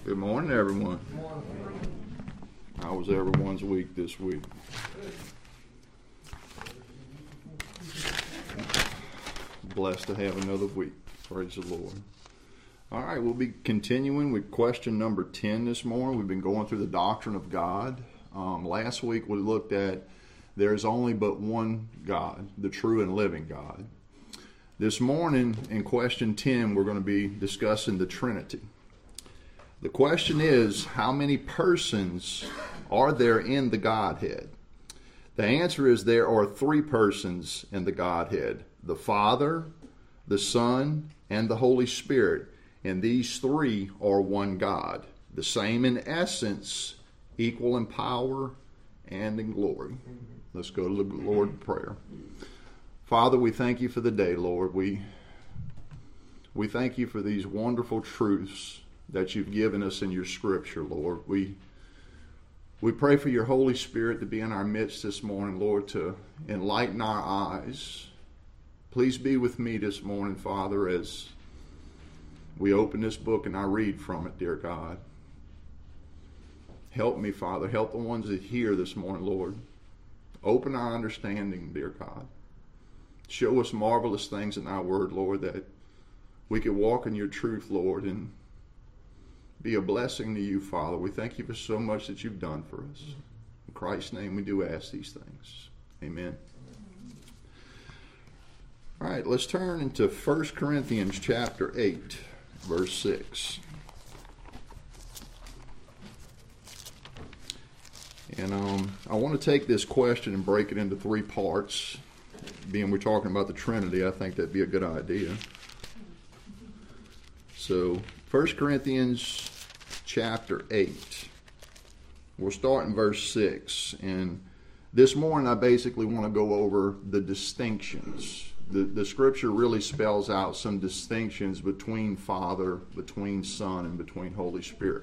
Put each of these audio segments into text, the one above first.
Good morning, everyone. Good morning. How was everyone's week this week? Blessed to have another week. Praise the Lord. All right, we'll be continuing with question number 10 this morning. We've been going through the doctrine of God. Last week we looked at there's only but one God, the true and living God. This morning in question 10 we're going to be discussing the Trinity. The question is, how many persons are there in the Godhead? The answer is there are three persons in the Godhead: the Father, the Son, and the Holy Spirit. And these three are one God, the same in essence, equal in power and in glory. Let's go to the Lord in prayer. Father, we thank you for the day, Lord. We thank you for these wonderful truths that you've given us in your scripture, Lord. We pray for your Holy Spirit to be in our midst this morning, Lord, to enlighten our eyes. Please be with me this morning, Father, as we open this book and I read from it, dear God. Help me, Father. Help the ones that hear this morning, Lord. Open our understanding, dear God. Show us marvelous things in our word, Lord, that we could walk in your truth, Lord, and be a blessing to you, Father. We thank you for so much that you've done for us. In Christ's name we do ask these things. Amen. All right, let's turn into 1 Corinthians chapter 8, verse 6. And I want to take this question and break it into three parts. Being we're talking about the Trinity, I think that'd be a good idea. So, 1 Corinthians chapter 8. We'll start in verse 6. And this morning I basically want to go over the distinctions. The scripture really spells out some distinctions between Father, between Son, and between Holy Spirit.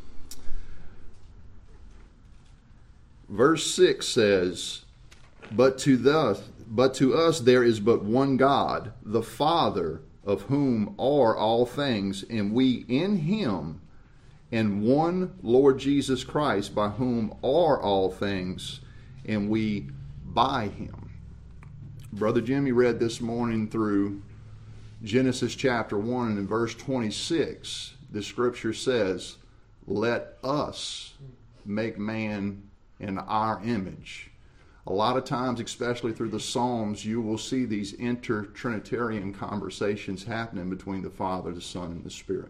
Verse 6 says, But to us there is but one God, the Father, of whom are all things, and we in him, and one Lord Jesus Christ, by whom are all things, and we by him. Brother Jimmy read this morning through Genesis chapter 1, and in verse 26, the scripture says, Let us make man in our image. A lot of times, especially through the Psalms, you will see these inter-Trinitarian conversations happening between the Father, the Son, and the Spirit.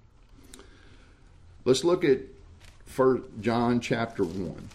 Let's look at 1 John chapter 1.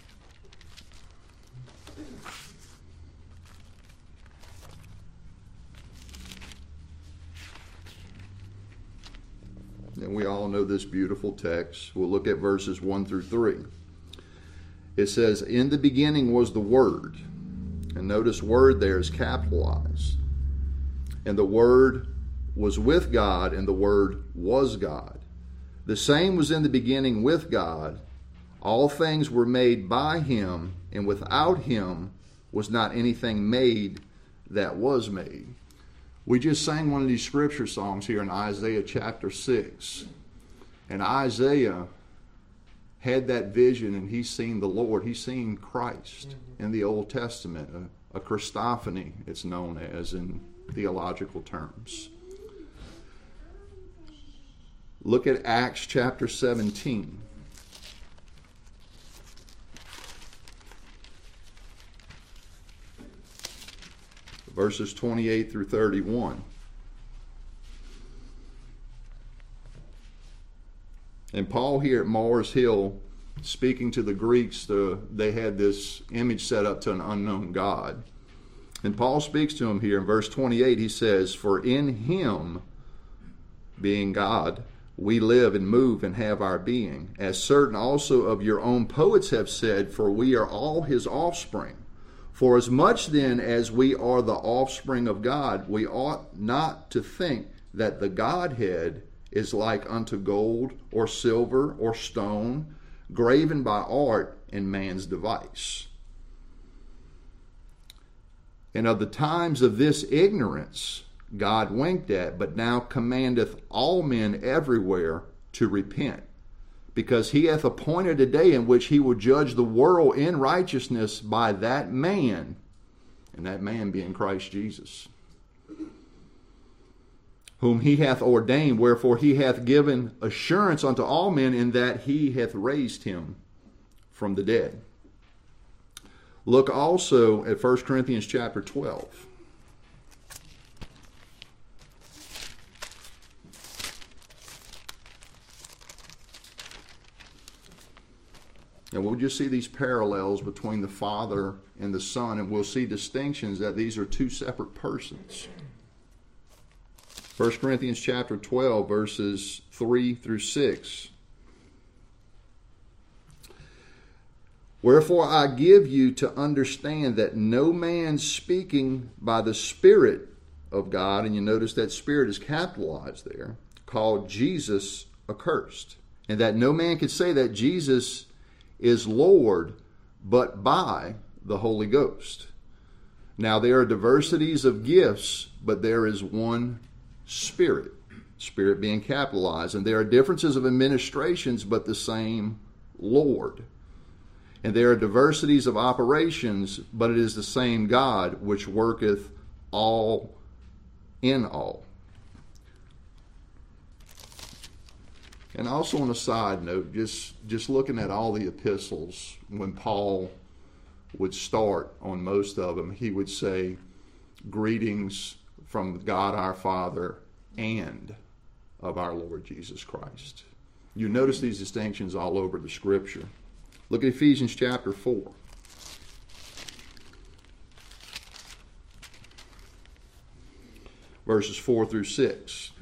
And we all know this beautiful text. We'll look at verses 1 through 3. It says, In the beginning was the Word. And notice word there is capitalized. And the Word was with God, and the Word was God. The same was in the beginning with God. All things were made by him, and without him was not anything made that was made. We just sang one of these scripture songs here in Isaiah chapter 6. And Isaiah had that vision, and he's seen the Lord. He's seen Christ in the Old Testament, a Christophany, it's known as in theological terms. Look at Acts chapter 17. Verses 28 through 31. And Paul here at Mars Hill, speaking to the Greeks, they had this image set up to an unknown God. And Paul speaks to them here in verse 28. He says, For in him, being God, we live and move and have our being. As certain also of your own poets have said, for we are all his offspring. For as much then as we are the offspring of God, we ought not to think that the Godhead is like unto gold or silver or stone, graven by art and man's device. And of the times of this ignorance God winked at, but now commandeth all men everywhere to repent, because he hath appointed a day in which he will judge the world in righteousness by that man, and that man being Christ Jesus, whom he hath ordained, wherefore he hath given assurance unto all men in that he hath raised him from the dead. Look also at 1 Corinthians chapter 12. And we'll just see these parallels between the Father and the Son, and we'll see distinctions that these are two separate persons. 1 Corinthians chapter 12, verses 3 through 6. Wherefore I give you to understand that no man speaking by the Spirit of God, and you notice that Spirit is capitalized there, called Jesus accursed. And that no man can say that Jesus is Lord but by the Holy Ghost. Now there are diversities of gifts, but there is one Spirit, Spirit being capitalized. And there are differences of administrations, but the same Lord. And there are diversities of operations, but it is the same God which worketh all in all. And also on a side note, just looking at all the epistles, when Paul would start on most of them, he would say, greetings from God our Father and of our Lord Jesus Christ. You notice these distinctions all over the Scripture. Look at Ephesians chapter 4. Verses 4 through 6.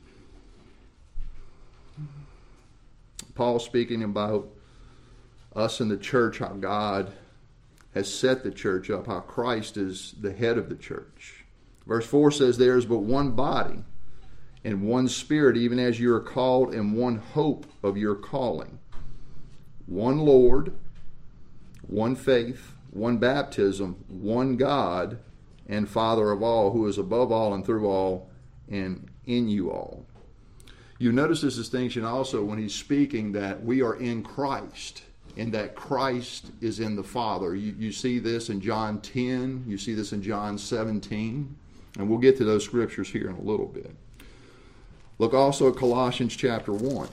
Paul speaking about us in the church, how God has set the church up, how Christ is the head of the church. Verse 4 says, there is but one body and one Spirit, even as you are called, and one hope of your calling. One Lord, one faith, one baptism, one God and Father of all, who is above all and through all and in you all. You notice this distinction also when he's speaking that we are in Christ and that Christ is in the Father. You see this in John 10, you see this in John 17, and we'll get to those scriptures here in a little bit. Look also at Colossians chapter 1.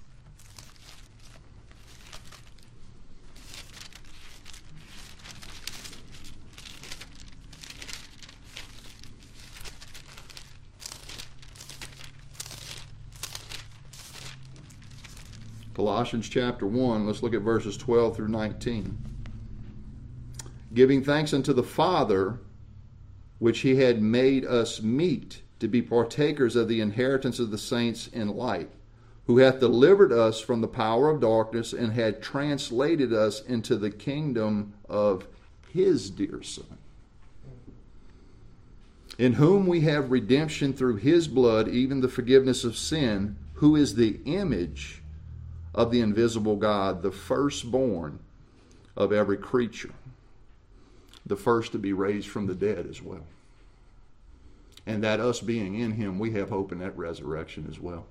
Colossians chapter 1, let's look at verses 12 through 19. Giving thanks unto the Father, which he had made us meet to be partakers of the inheritance of the saints in light, who hath delivered us from the power of darkness and had translated us into the kingdom of his dear Son, in whom we have redemption through his blood, even the forgiveness of sin, who is the image of the invisible God, the firstborn of every creature, the first to be raised from the dead as well. And that us being in him, we have hope in that resurrection as well.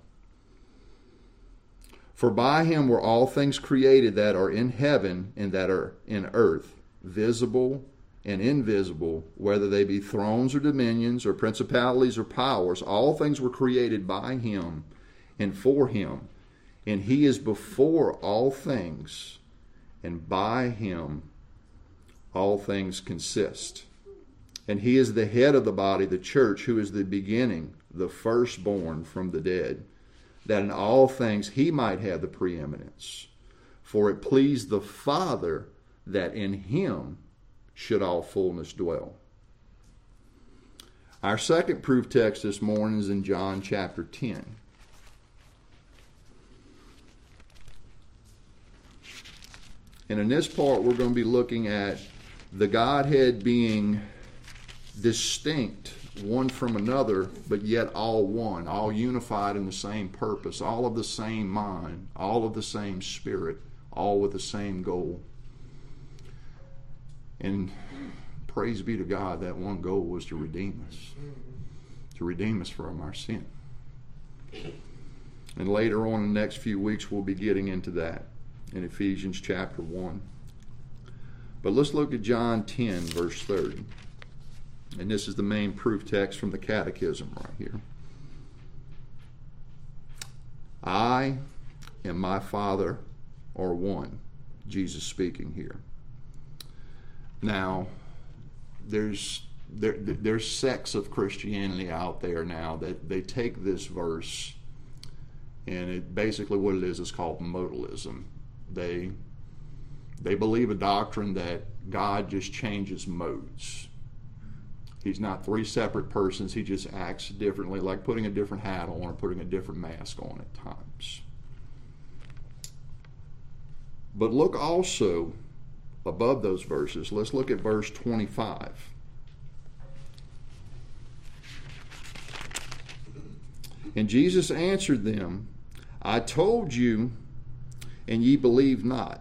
For by him were all things created that are in heaven and that are in earth, visible and invisible, whether they be thrones or dominions or principalities or powers. All things were created by him and for him. And he is before all things, and by him all things consist. And he is the head of the body, the church, who is the beginning, the firstborn from the dead, that in all things he might have the preeminence. For it pleased the Father that in him should all fullness dwell. Our second proof text this morning is in John chapter 10. And in this part, we're going to be looking at the Godhead being distinct one from another, but yet all one, all unified in the same purpose, all of the same mind, all of the same spirit, all with the same goal. And praise be to God, that one goal was to redeem us from our sin. And later on in the next few weeks, we'll be getting into that in Ephesians chapter 1. But let's look at John 10, verse 30. And this is the main proof text from the Catechism right here. I and my Father are one. Jesus speaking here. Now, there's sects of Christianity out there now that they take this verse, and basically what it is called modalism. They believe a doctrine that God just changes modes. He's not three separate persons. He just acts differently, like putting a different hat on or putting a different mask on at times. But look also above those verses. Let's look at verse 25. And Jesus answered them, I told you, and ye believe not.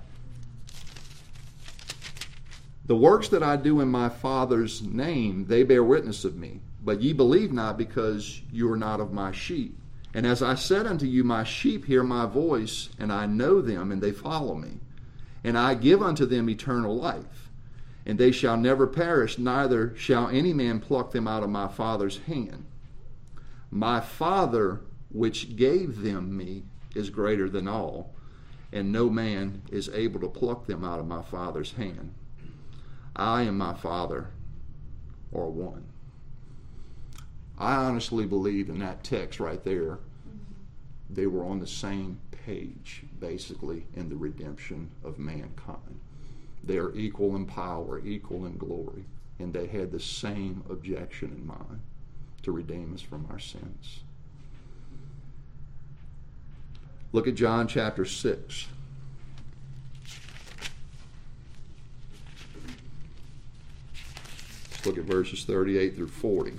The works that I do in my Father's name, they bear witness of me. But ye believe not, because you are not of my sheep. And as I said unto you, my sheep hear my voice, and I know them, and they follow me. And I give unto them eternal life, and they shall never perish, neither shall any man pluck them out of my Father's hand. My Father, which gave them me, is greater than all, and no man is able to pluck them out of my Father's hand. I and my Father are one. I honestly believe in that text right there, they were on the same page, basically, in the redemption of mankind. They are equal in power, equal in glory, and they had the same objection in mind, to redeem us from our sins. Look at John chapter 6. Let's look at verses 38 through 40.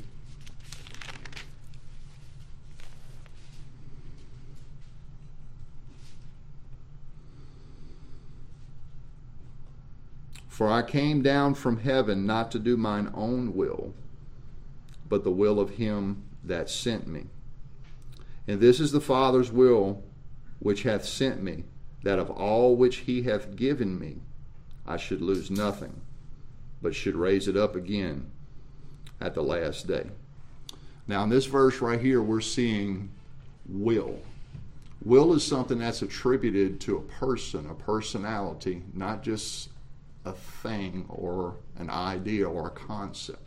For I came down from heaven not to do mine own will, but the will of him that sent me. And this is the Father's will which hath sent me, that of all which he hath given me I should lose nothing, but should raise it up again at the last day. Now in this verse right here, we're seeing will. Will is something that's attributed to a person, a personality, not just a thing or an idea or a concept.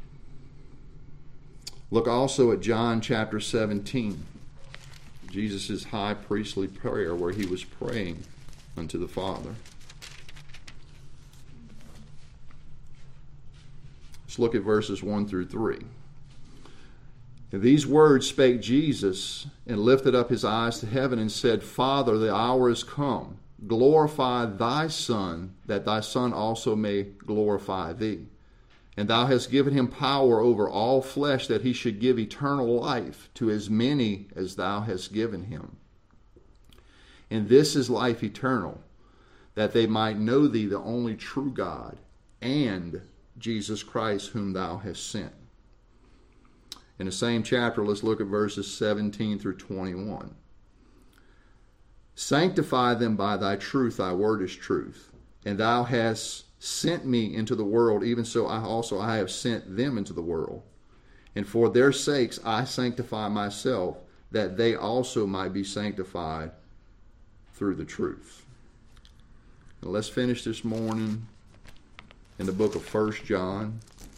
Look also at John chapter 17, Jesus' high priestly prayer where he was praying unto the Father. Let's look at verses 1 through 3. And these words spake Jesus, and lifted up his eyes to heaven, and said, Father, the hour is come. Glorify thy Son, that thy Son also may glorify thee. And thou hast given him power over all flesh, that he should give eternal life to as many as thou hast given him. And this is life eternal, that they might know thee, the only true God, and Jesus Christ, whom thou hast sent. In the same chapter, let's look at verses 17 through 21. Sanctify them by thy truth, thy word is truth. And thou hast sent me into the world, even so I have sent them into the world. And for their sakes I sanctify myself, that they also might be sanctified through the truth. Now let's finish this morning in the book of 1 John.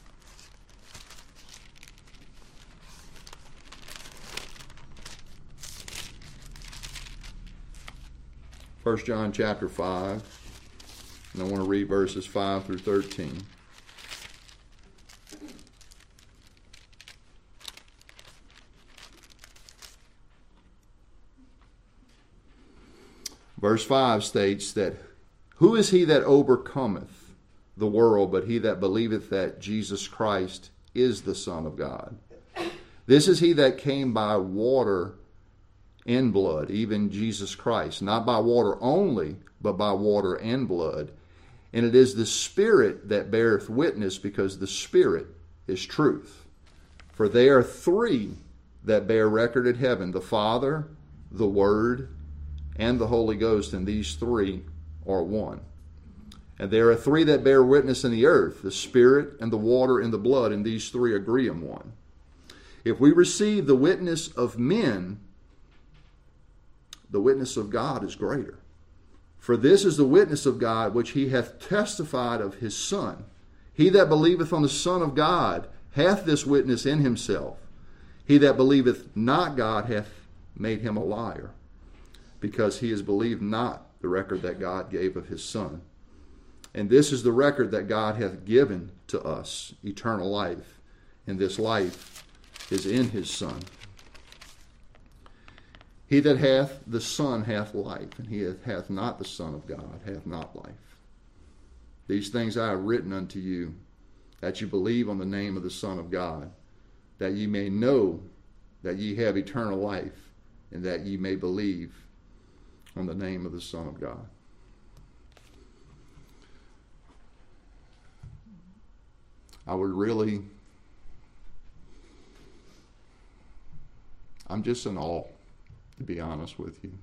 First John chapter 5, and I want to read verses 5 through 13. Verse 5 states that, Who is he that overcometh the world, but he that believeth that Jesus Christ is the Son of God? This is he that came by water and blood, even Jesus Christ, not by water only, but by water and blood. And it is the Spirit that beareth witness, because the Spirit is truth. For they are three that bear record at heaven, the Father, the Word, and the Holy Ghost, and these three are one. And there are three that bear witness in the earth, the Spirit and the water and the blood, and these three agree in one. If we receive the witness of men, the witness of God is greater. For this is the witness of God which he hath testified of his Son. He that believeth on the Son of God hath this witness in himself. He that believeth not God hath made him a liar, because he has believed not the record that God gave of his Son. And this is the record that God hath given to us, eternal life, and this life is in his Son. He that hath the Son hath life, and he that hath not the Son of God hath not life. These things I have written unto you, that you believe on the name of the Son of God, that ye may know that ye have eternal life, and that ye may believe on the name of the Son of God. I'm just in awe, to be honest with you,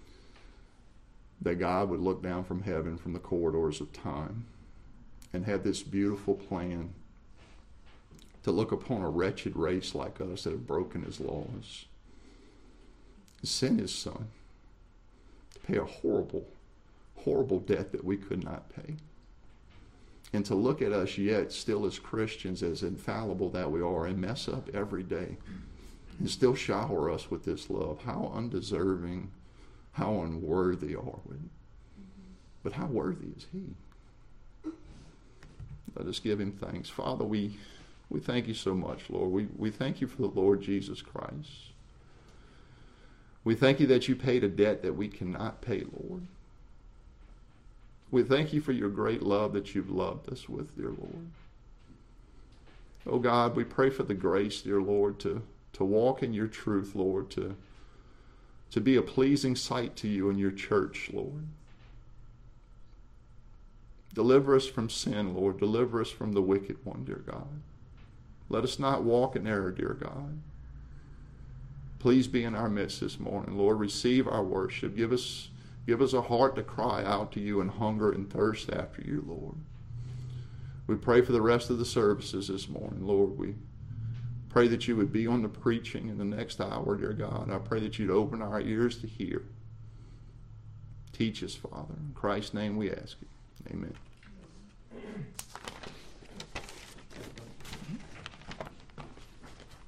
that God would look down from heaven, from the corridors of time, and have this beautiful plan to look upon a wretched race like us that have broken his laws, send his Son to pay a horrible, horrible debt that we could not pay. And to look at us yet still as Christians, as infallible that we are, and mess up every day, and still shower us with this love. How undeserving, how unworthy are we? But how worthy is he? Let us give him thanks. Father, we thank you so much, Lord. We thank you for the Lord Jesus Christ. We thank you that you paid a debt that we cannot pay, Lord. We thank you for your great love that you've loved us with, dear Lord. Oh God, we pray for the grace, dear Lord, to walk in your truth, Lord, to be a pleasing sight to you in your church, Lord. Deliver us from sin, Lord. Deliver us from the wicked one, dear God. Let us not walk in error, dear God. Please be in our midst this morning, Lord. Receive our worship. Give us a heart to cry out to you and hunger and thirst after you, Lord. We pray for the rest of the services this morning, Lord. We pray that you would be on the preaching in the next hour, dear God. I pray that you'd open our ears to hear. Teach us, Father. In Christ's name we ask you. Amen.